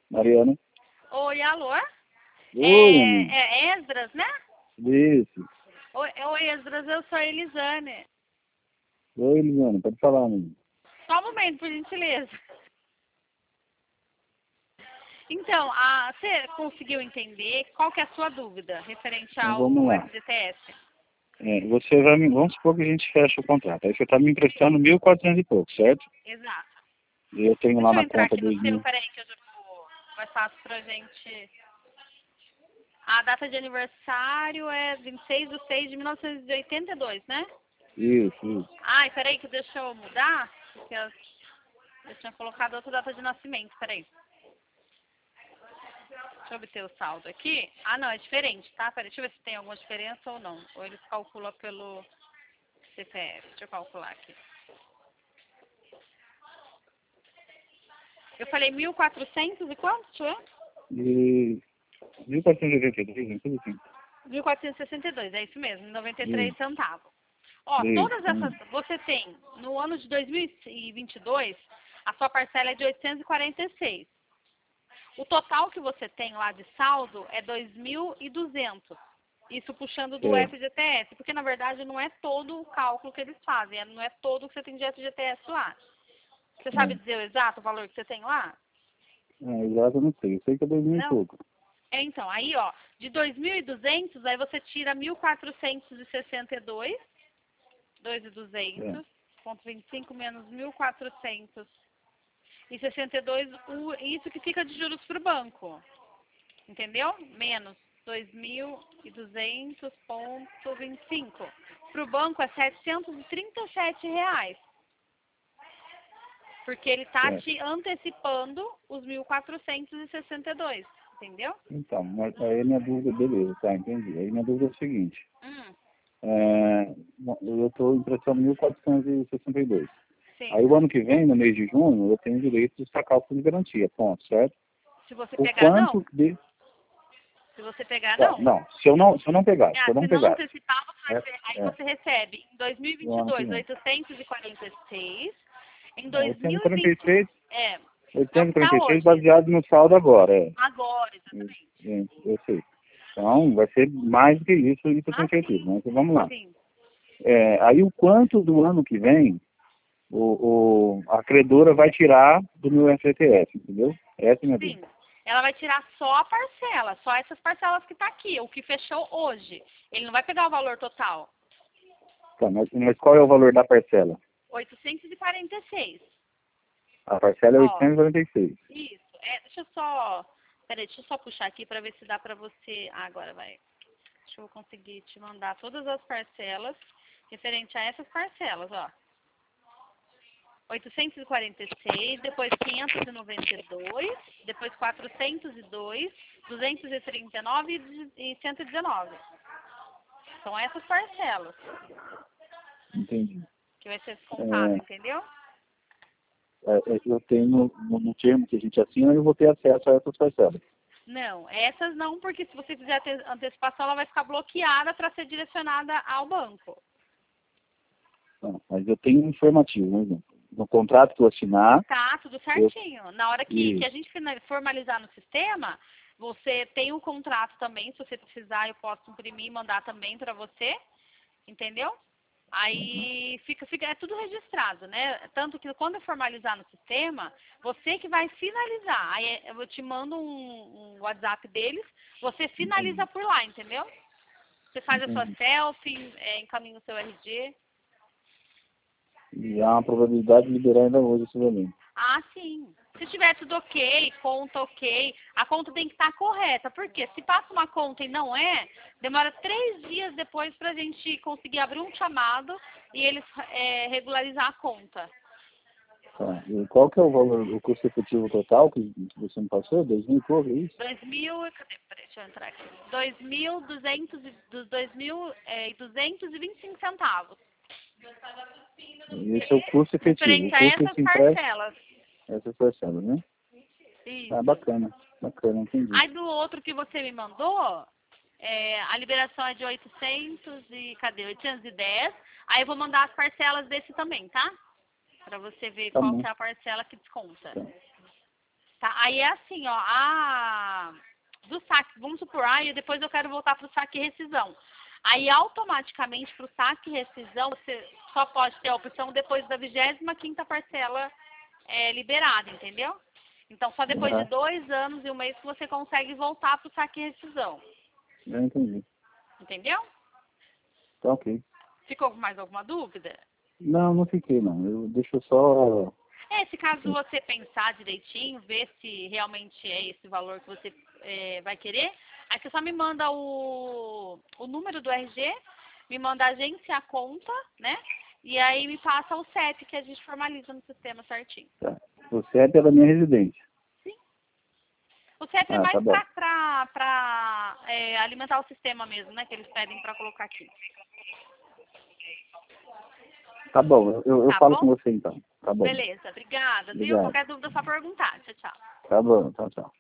Mariana. Oi, alô? Oi, amigo. É Esdras, né? Isso. Oi, Esdras, eu sou a Elisane. Oi, Eliana. Pode falar, amigo. Só um momento, por gentileza. Então, você conseguiu entender qual que é a sua dúvida referente Então ao vamos lá. FGTS? Você vai me... Vamos supor que a gente fecha o contrato. Aí você está me emprestando 1.400 e pouco, certo? Exato. E eu tenho lá Deixa eu na entrar conta aqui no seu, 2.000. peraí, que eu já vou mais fácil pra gente. A data de aniversário é 26/6/1982, né? Isso. Ai, peraí, que deixa eu mudar, porque eu tinha colocado outra data de nascimento, peraí. Deixa eu obter o saldo aqui. Ah, não, é diferente, tá? Peraí, deixa eu ver se tem alguma diferença ou não. Ou eles calculam pelo CPF. Deixa eu calcular aqui. Eu falei 1.400 e quanto, deixa eu ver? E 1.483, tudo assim. 1.462, é isso mesmo, 93 Isso. centavos. Ó, todas essas, você tem, no ano de 2022, a sua parcela é de 846. O total que você tem lá de saldo é 2.200. Isso puxando do É. FGTS, porque na verdade não é todo o cálculo que eles fazem, não é todo o que você tem de FGTS lá. Você sabe dizer o exato valor que você tem lá? Exato, eu não sei. Eu sei que é 2.000 e Não? pouco. Então, aí ó, de 2.200, aí você tira 1.462, 2.200, ponto 25 menos 1.462, isso que fica de juros para o banco, entendeu? Menos 2.200,25. Para o banco é R$ 737, porque ele está Certo. te antecipando os 1.462, entendeu? Então, mas aí minha dúvida, beleza, tá, entendi. Aí minha dúvida é o seguinte. Eu estou emprestando 1.462. Sim. Aí o ano que vem, no mês de junho, eu tenho direito de sacar o fundo de garantia, ponto, certo? Se você O pegar, não. quanto de... Se você pegar, Tá, não. não, se eu não pegar, se eu não Se não pegar, antecipar, aí você recebe em no ano que 2022, vem. 846. Em Não, 2020, 846 hoje. baseado no saldo agora, Agora, exatamente. Eu sei. Então, vai ser mais do que isso eu tenho certeza. Sim. Mas vamos lá. Sim. Aí o quanto do ano que vem a credora vai tirar do meu FGTS, entendeu? Essa é a minha Sim. dúvida. Ela vai tirar só a parcela, só essas parcelas que tá aqui, o que fechou hoje. Ele não vai pegar o valor total. Tá, mas qual é o valor da parcela? 846. A parcela é Ó, 846. isso. Deixa eu só... Peraí, deixa eu só puxar aqui pra ver se dá pra você... agora vai. Deixa eu conseguir te mandar todas as parcelas referente a essas parcelas, ó. 846, depois 592, depois 402, 239 e 119. São essas parcelas Entendi. que vai ser descontado, entendeu? Eu tenho, no termo que a gente assina, eu vou ter acesso a essas parcelas. Não, essas não, porque se você fizer antecipação, ela vai ficar bloqueada para ser direcionada ao banco. Tá, mas eu tenho um informativo, né? No contrato que eu assinar... Tá, tudo certinho. Na hora que a Isso. gente formalizar no sistema, você tem o contrato também, se você precisar, eu posso imprimir e mandar também para você, entendeu? Aí é tudo registrado, né? Tanto que quando eu formalizar no sistema, você que vai finalizar. Aí eu te mando um WhatsApp deles, você finaliza por lá, entendeu? Você faz a sua selfie, encaminha o seu RG. E há uma probabilidade de liberar ainda hoje esse valor. Ah, sim. Se tiver tudo ok, conta ok, a conta tem que estar correta. Por quê? Se passa uma conta e não demora 3 dias depois para a gente conseguir abrir um chamado e eles regularizar a conta. Tá. E qual que é o valor, o custo efetivo total que você me passou? 2.000 e pouco, é isso? 2.000, cadê? Peraí, deixa eu entrar aqui. 2.225 centavos. E esse é o custo efetivo. O Referente a custo essas desse empréstimo, parcelas. essas parcelas, né? Ah, Isso. bacana, entendi. Aí do outro que você me mandou, a liberação é de 810. Aí eu vou mandar as parcelas desse também, tá? Pra você ver Tá qual bom. que é a parcela que desconta. Tá. Tá? Aí é assim, ó, do saque, vamos supor, depois eu quero voltar para o saque e rescisão. Aí, automaticamente, para o saque e rescisão, você só pode ter a opção depois da 25ª parcela liberada, entendeu? Então, só depois de 2 anos e 1 mês que você consegue voltar para o saque e rescisão. Já entendi. Entendeu? Tá ok. Ficou com mais alguma dúvida? Não, não fiquei não. Deixa eu só... Se caso você pensar direitinho, ver se realmente é esse valor que você vai querer, aí você só me manda o número do RG, me manda a agência e a conta, né? E aí me passa o CEP que a gente formaliza no sistema certinho. Tá. O CEP é da minha residência. Sim. O CEP é Ah, mais tá bom. para alimentar o sistema mesmo, né? Que eles pedem para colocar aqui. Tá bom, eu Tá falo bom? com você então. Tá bom. Beleza, obrigada. Viu? Obrigado. Qualquer dúvida é só perguntar. Tchau, tchau. Tá bom, tchau, tchau.